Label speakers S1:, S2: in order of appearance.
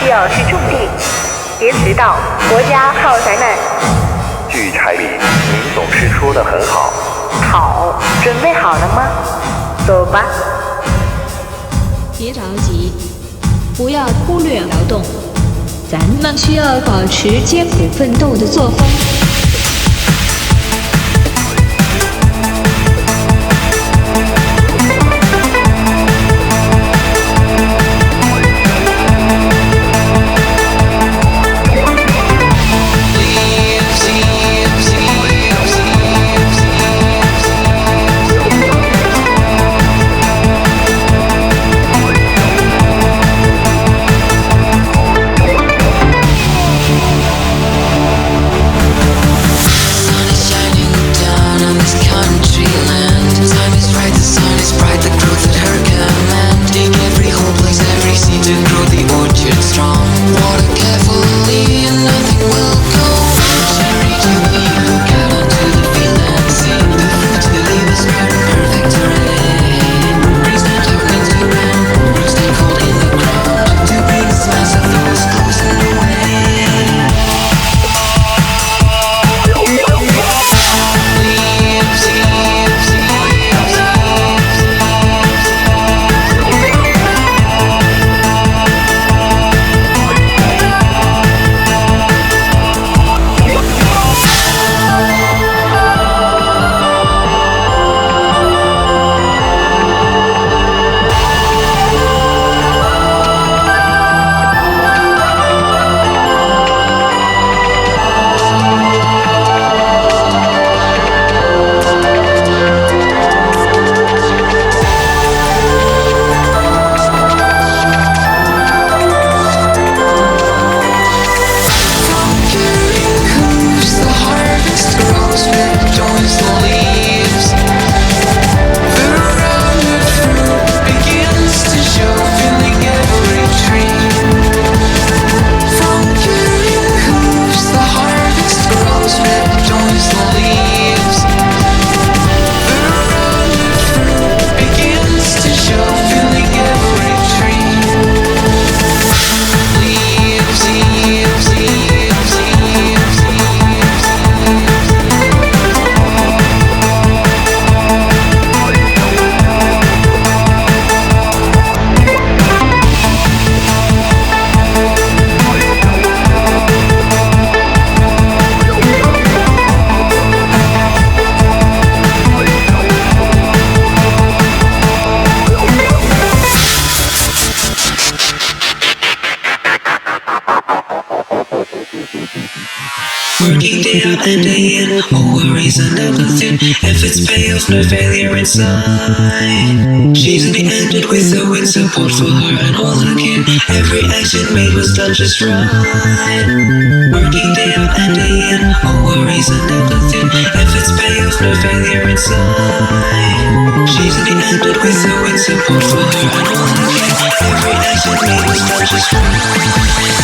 S1: 要去种地，别迟到，国家靠灾难。
S2: 据柴理，您总是说得很好。
S1: 好，准备好了吗？走吧。
S3: 别着急，不要忽略劳动，咱们需要保持艰苦奋斗的作风。
S4: Working day out and day in, all worries and nothing. Efforts pay off, no failure inside. She's in the ended with the wind support for her and all her kin. Every action made was done just right. Working day out and day in, all worries and nothing. Efforts pay off, no failure inside. She's in the ended with the wind support for her and all her kin. Every action made was done just right.